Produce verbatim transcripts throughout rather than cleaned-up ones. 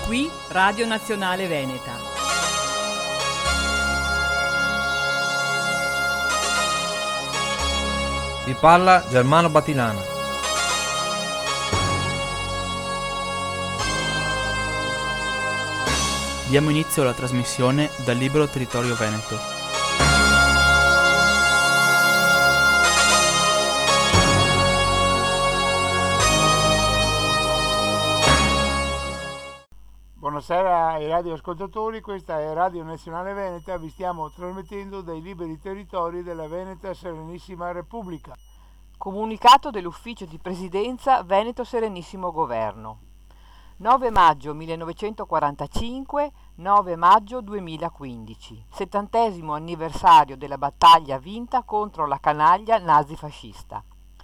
Qui Radio Nazionale Veneta. Vi parla Germano Batilana. Diamo inizio alla trasmissione dal libro Territorio Veneto. Buonasera ai radioascoltatori, questa è Radio Nazionale Veneta, vi stiamo trasmettendo dai liberi territori della Veneta Serenissima Repubblica. Comunicato dell'Ufficio di Presidenza Veneto Serenissimo Governo. nove maggio millenovecentoquarantacinque, nove maggio duemilaquindici, settantesimo anniversario della battaglia vinta contro la canaglia nazifascista.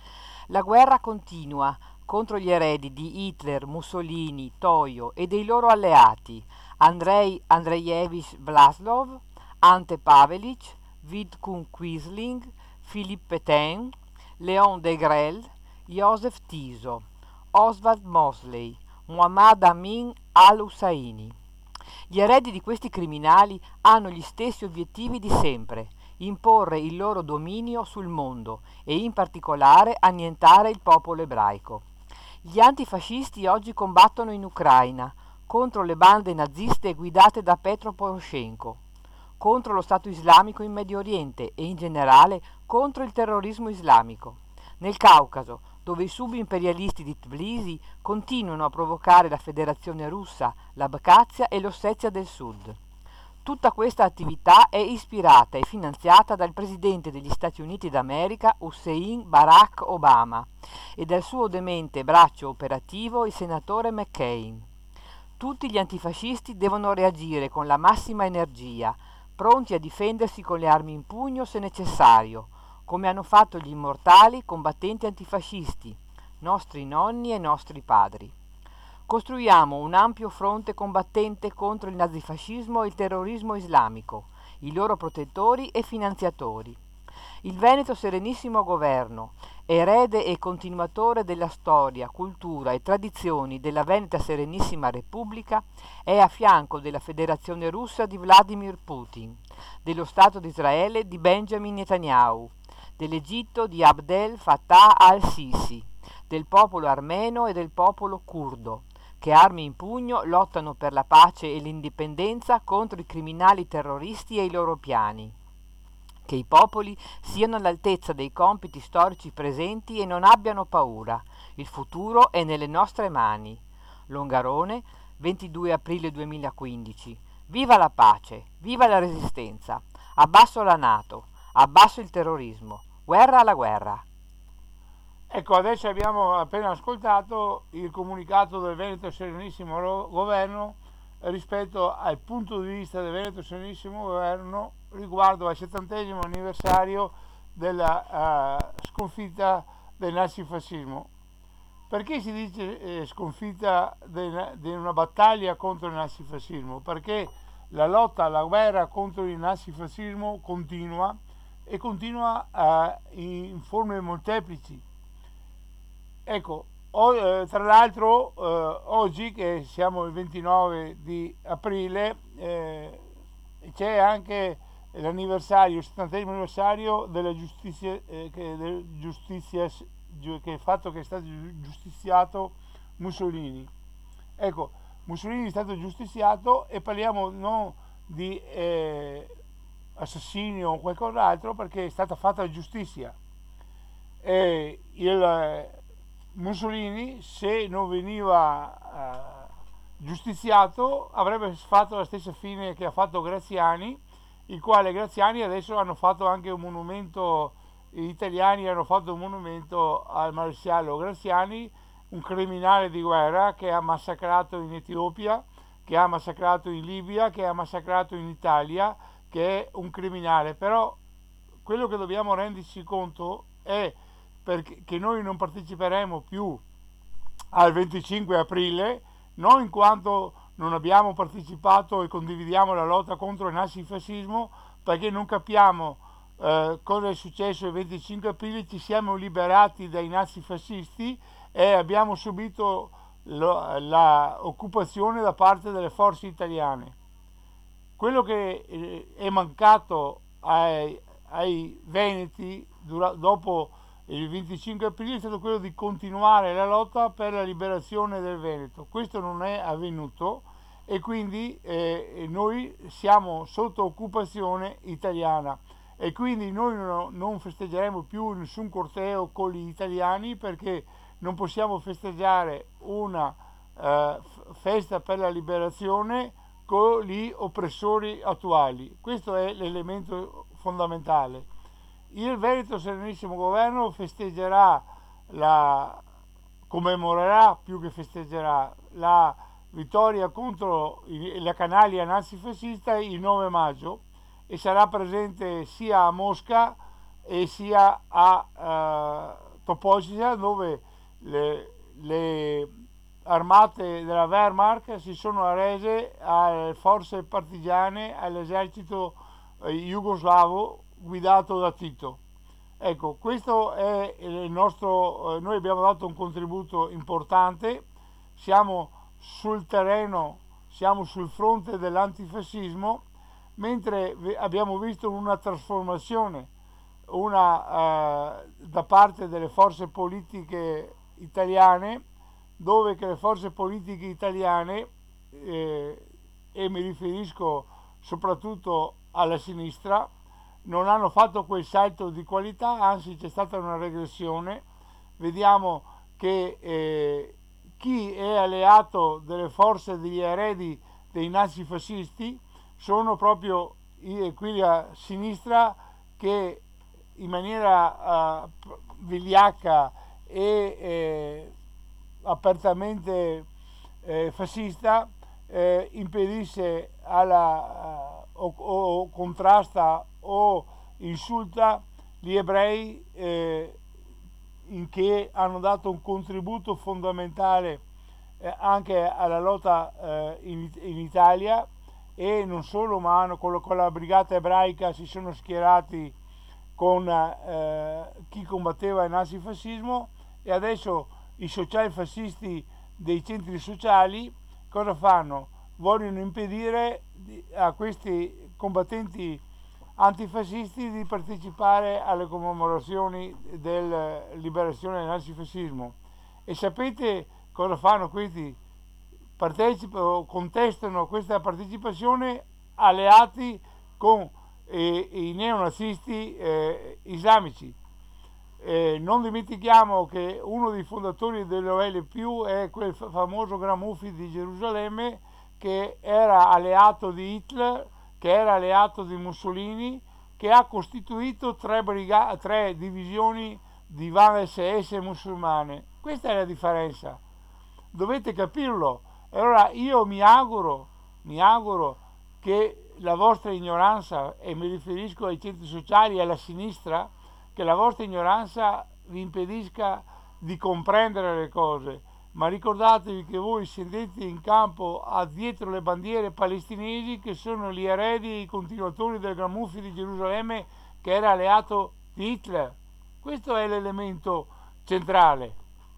La guerra continua contro gli eredi di Hitler, Mussolini, Tojo e dei loro alleati Andrei Andrejevich Vlasov, Ante Pavelic, Vidkun Quisling, Philippe Pétain, Léon Degrelle, Joseph Tiso, Oswald Mosley, Muhammad Amin al-Husseini. Gli eredi di questi criminali hanno gli stessi obiettivi di sempre: imporre il loro dominio sul mondo e in particolare annientare il popolo ebraico. Gli antifascisti oggi combattono in Ucraina contro le bande naziste guidate da Petro Poroshenko, contro lo Stato islamico in Medio Oriente e in generale contro il terrorismo islamico. Nel Caucaso, dove i subimperialisti di Tbilisi continuano a provocare la Federazione Russa, l'Abkhazia e l'Ossetia del Sud. Tutta questa attività è ispirata e finanziata dal presidente degli Stati Uniti d'America Hussein Barack Obama e dal suo demente braccio operativo il senatore McCain. Tutti gli antifascisti devono reagire con la massima energia, pronti a difendersi con le armi in pugno se necessario, come hanno fatto gli immortali combattenti antifascisti, nostri nonni e nostri padri. Costruiamo un ampio fronte combattente contro il nazifascismo e il terrorismo islamico, i loro protettori e finanziatori. Il Veneto Serenissimo Governo, erede e continuatore della storia, cultura e tradizioni della Veneta Serenissima Repubblica, è a fianco della Federazione Russa di Vladimir Putin, dello Stato di Israele di Benjamin Netanyahu, dell'Egitto di Abdel Fattah al-Sisi, del popolo armeno e del popolo curdo, che armi in pugno lottano per la pace e l'indipendenza contro i criminali terroristi e i loro piani. Che i popoli siano all'altezza dei compiti storici presenti e non abbiano paura. Il futuro è nelle nostre mani. Longarone, ventidue aprile duemilaquindici. Viva la pace, viva la resistenza. Abbasso la NATO, abbasso il terrorismo. Guerra alla guerra. Ecco, adesso abbiamo appena ascoltato il comunicato del Veneto Serenissimo Governo rispetto al punto di vista del Veneto Serenissimo Governo riguardo al settantesimo anniversario della uh, sconfitta del nazifascismo. Perché si dice eh, sconfitta di una battaglia contro il nazifascismo? Perché la lotta, la guerra contro il nazifascismo continua e continua uh, in forme molteplici. Ecco, o, eh, tra l'altro eh, oggi che siamo il ventinove di aprile eh, c'è anche l'anniversario, il settantesimo anniversario della giustizia, eh, che, del giustizia, che il fatto che è stato giustiziato Mussolini. Ecco, Mussolini è stato giustiziato e parliamo non di eh, assassinio o qualcos'altro perché è stata fatta giustizia. E il Mussolini, se non veniva eh, giustiziato, avrebbe fatto la stessa fine che ha fatto Graziani, il quale Graziani adesso hanno fatto anche un monumento, gli italiani hanno fatto un monumento al maresciallo Graziani, un criminale di guerra che ha massacrato in Etiopia, che ha massacrato in Libia, che ha massacrato in Italia, che è un criminale. Però quello che dobbiamo renderci conto è perché noi non parteciperemo più al venticinque aprile, non in quanto non abbiamo partecipato e condividiamo la lotta contro il nazifascismo, perché non capiamo eh, cosa è successo il venticinque aprile, ci siamo liberati dai nazifascisti e abbiamo subito l'occupazione da parte delle forze italiane. Quello che eh, è mancato ai, ai veneti dura, dopo il venticinque aprile è stato quello di continuare la lotta per la liberazione del Veneto. Questo non è avvenuto e quindi eh, noi siamo sotto occupazione italiana e quindi noi no, non festeggeremo più nessun corteo con gli italiani, perché non possiamo festeggiare una eh, festa per la liberazione con gli oppressori attuali. Questo è l'elemento fondamentale. Il Veneto Serenissimo Governo festeggerà, la, commemorerà più che festeggerà, la vittoria contro la canaglia nazifascista il nove maggio e sarà presente sia a Mosca e sia a uh, Topočica, dove le, le armate della Wehrmacht si sono arrese alle forze partigiane, all'esercito eh, jugoslavo guidato da Tito. Ecco, questo è il nostro, eh, noi abbiamo dato un contributo importante, siamo sul terreno, siamo sul fronte dell'antifascismo, mentre abbiamo visto una trasformazione una, eh, da parte delle forze politiche italiane, dove che le forze politiche italiane, eh, e mi riferisco soprattutto alla sinistra, non hanno fatto quel salto di qualità, anzi c'è stata una regressione. Vediamo che eh, chi è alleato delle forze degli eredi dei nazifascisti sono proprio i, quelli a sinistra che in maniera uh, vigliacca e eh, apertamente eh, fascista eh, impedisce alla, uh, o, o contrasta o insulta gli ebrei eh, in che hanno dato un contributo fondamentale eh, anche alla lotta eh, in, in Italia, e non solo, ma hanno, con, con la brigata ebraica si sono schierati con eh, chi combatteva il nazifascismo, e adesso i socialfascisti dei centri sociali cosa fanno? Vogliono impedire a questi combattenti antifascisti di partecipare alle commemorazioni della liberazione del nazifascismo. E sapete cosa fanno questi? Partecipano, contestano questa partecipazione alleati con eh, i neonazisti eh, islamici. Eh, non dimentichiamo che uno dei fondatori dell'O L P è quel famoso Gran Mufti di Gerusalemme, che era alleato di Hitler, che era alleato di Mussolini, che ha costituito tre, briga- tre divisioni di Van S S musulmane. Questa è la differenza, dovete capirlo. Allora io mi auguro, mi auguro che la vostra ignoranza, e mi riferisco ai centri sociali e alla sinistra, che la vostra ignoranza vi impedisca di comprendere le cose, ma ricordatevi che voi scendete in campo a dietro le bandiere palestinesi, che sono gli eredi e i continuatori del Gran Mufti di Gerusalemme, che era alleato di Hitler. Questo è l'elemento centrale,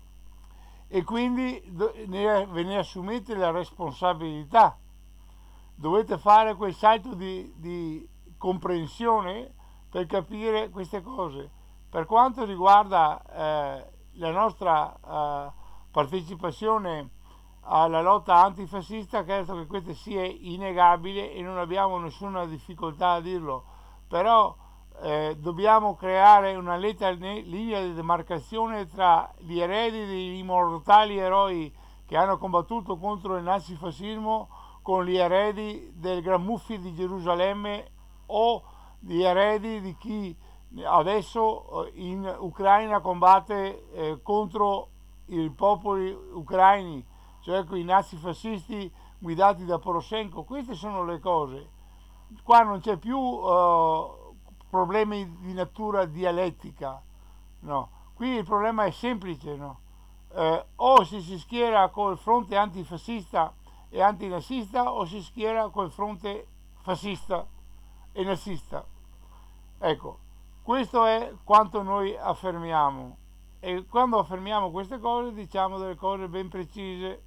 e quindi ne, ve ne assumete la responsabilità. Dovete fare quel salto di, di comprensione per capire queste cose. Per quanto riguarda eh, la nostra eh, partecipazione alla lotta antifascista, credo che questo sia innegabile e non abbiamo nessuna difficoltà a dirlo, però eh, dobbiamo creare una netta linea di demarcazione tra gli eredi degli immortali eroi che hanno combattuto contro il nazifascismo con gli eredi del Gran Mufti di Gerusalemme o gli eredi di chi adesso in Ucraina combatte eh, contro i popoli ucraini, cioè quei nazifascisti guidati da Poroshenko. Queste sono le cose. Qua non c'è più uh, problemi di natura dialettica, no. Qui il problema è semplice, no? Eh, o si si schiera col fronte antifascista e antinazista, o si schiera col fronte fascista e nazista. Ecco, questo è quanto noi affermiamo. e quando affermiamo queste cose diciamo delle cose ben precise.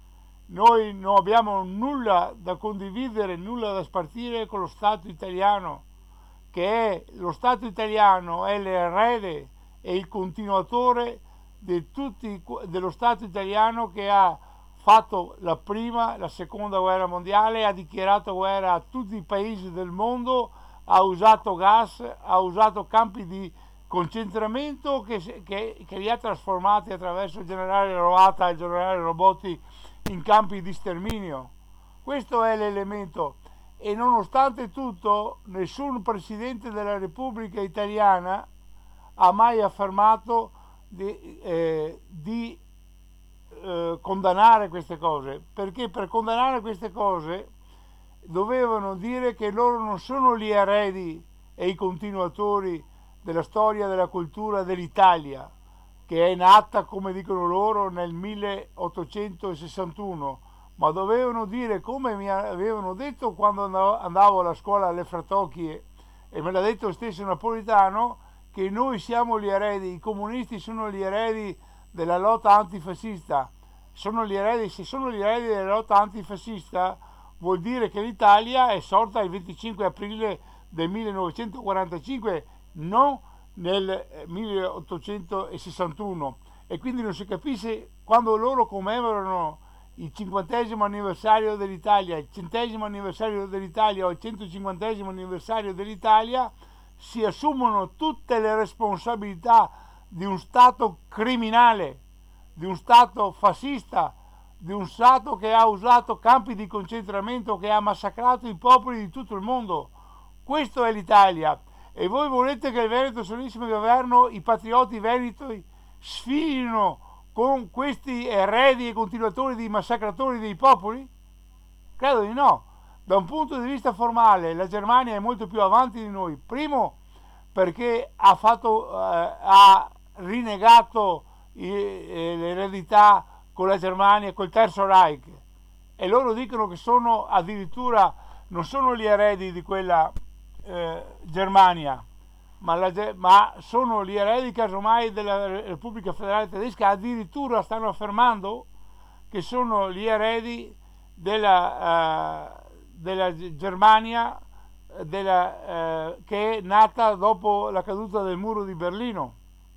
Noi non abbiamo nulla da condividere, nulla da spartire con lo Stato italiano, che è lo Stato italiano è l'erede e il continuatore di tutti, dello Stato italiano, che ha fatto la prima, la seconda guerra mondiale, ha dichiarato guerra a tutti i paesi del mondo, ha usato gas, ha usato campi di concentramento che, che, che li ha trasformati attraverso il generale Roata e il generale Robotti in campi di sterminio. Questo è l'elemento, e nonostante tutto nessun presidente della Repubblica Italiana ha mai affermato di, eh, di eh, condannare queste cose, perché per condannare queste cose dovevano dire che loro non sono gli eredi e i continuatori della storia, della cultura dell'Italia, che è nata, come dicono loro, nel milleottocentosessantuno, ma dovevano dire, come mi avevano detto quando andavo alla scuola alle Fratocchie, e me l'ha detto lo stesso Napolitano, che noi siamo gli eredi, i comunisti sono gli eredi della lotta antifascista. Sono gli eredi, se sono gli eredi della lotta antifascista, vuol dire che l'Italia è sorta il venticinque aprile del millenovecentoquarantacinque, non nel milleottocentosessantuno, e quindi non si capisce quando loro commemorano il cinquantesimo anniversario dell'Italia, il centesimo anniversario dell'Italia o il centocinquantesimo anniversario dell'Italia, si assumono tutte le responsabilità di un Stato criminale, di un Stato fascista, di un Stato che ha usato campi di concentramento, che ha massacrato i popoli di tutto il mondo. Questo è l'Italia. E voi volete che il Veneto Serenissimo Governo, i patrioti veneti, sfilino con questi eredi e continuatori di massacratori dei popoli? Credo di no. Da un punto di vista formale la Germania è molto più avanti di noi. Primo perché ha, fatto, eh, ha rinegato eh, l'eredità con la Germania, col Terzo Reich, e loro dicono che sono addirittura, non sono gli eredi di quella Eh, Germania, ma, la, ma sono gli eredi casomai della Repubblica Federale Tedesca. Addirittura stanno affermando che sono gli eredi della, uh, della Germania della, uh, che è nata dopo la caduta del muro di Berlino.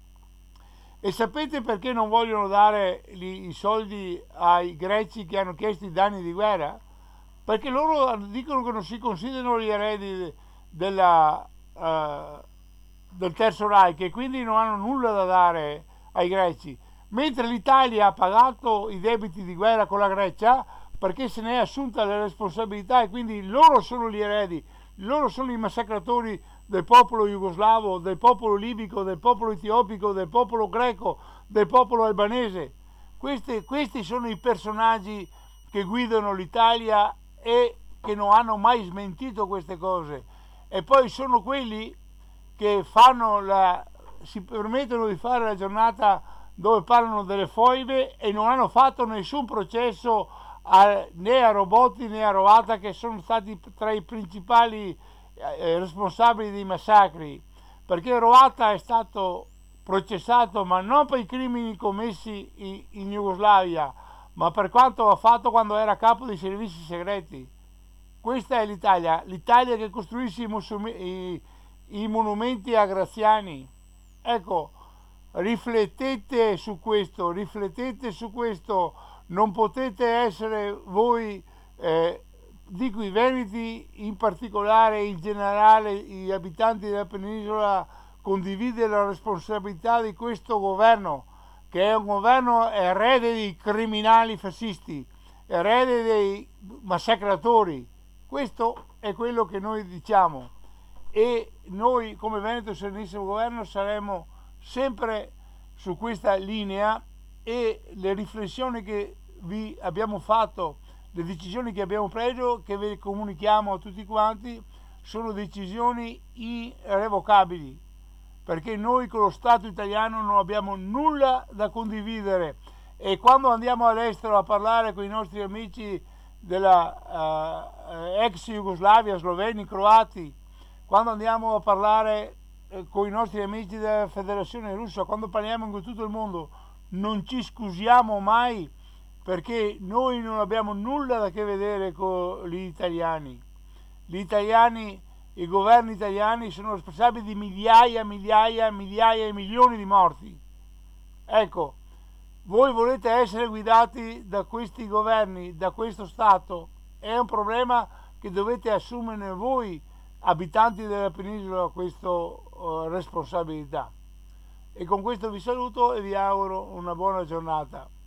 E sapete perché non vogliono dare gli, i soldi ai greci che hanno chiesto i danni di guerra? Perché loro dicono che non si considerano gli eredi Della, uh, del Terzo Reich, e quindi non hanno nulla da dare ai greci, mentre l'Italia ha pagato i debiti di guerra con la Grecia perché se ne è assunta le responsabilità, e quindi loro sono gli eredi, loro sono i massacratori del popolo jugoslavo, del popolo libico, del popolo etiopico, del popolo greco, del popolo albanese. Questi, questi sono i personaggi che guidano l'Italia e che non hanno mai smentito queste cose. E poi sono quelli che fanno la, si permettono di fare la giornata dove parlano delle foibe e non hanno fatto nessun processo a, né a Robotti né a Roata, che sono stati tra i principali eh, responsabili dei massacri, perché Roata è stato processato ma non per i crimini commessi in, in Jugoslavia, ma per quanto ha fatto quando era capo dei servizi segreti. Questa è l'Italia, l'Italia che costruisce i, musumi, i, i monumenti a Graziani. Ecco, riflettete su questo, riflettete su questo, non potete essere voi, eh, dico i veneti in particolare, in generale gli abitanti della penisola, condividere la responsabilità di questo governo, che è un governo erede dei criminali fascisti, erede dei massacratori. Questo è quello che noi diciamo, e noi come Veneto Serenissimo Governo saremo sempre su questa linea, e le riflessioni che vi abbiamo fatto, le decisioni che abbiamo preso, che vi comunichiamo a tutti quanti, sono decisioni irrevocabili, perché noi con lo Stato italiano non abbiamo nulla da condividere, e quando andiamo all'estero a parlare con i nostri amici della uh, ex Jugoslavia, sloveni, croati, quando andiamo a parlare eh, con i nostri amici della Federazione Russa, quando parliamo con tutto il mondo, non ci scusiamo mai, perché noi non abbiamo nulla da che vedere con gli italiani. Gli italiani, i governi italiani sono responsabili di migliaia, migliaia, migliaia e milioni di morti. Ecco, voi volete essere guidati da questi governi, da questo Stato, è un problema che dovete assumere voi, abitanti della penisola, questa uh, responsabilità. E con questo vi saluto e vi auguro una buona giornata.